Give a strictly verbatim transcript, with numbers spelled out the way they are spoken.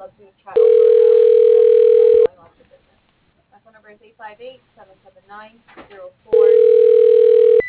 love to chat over uh, what's going on with your business. My phone number is eight five eight, seven seven nine, zero four two two.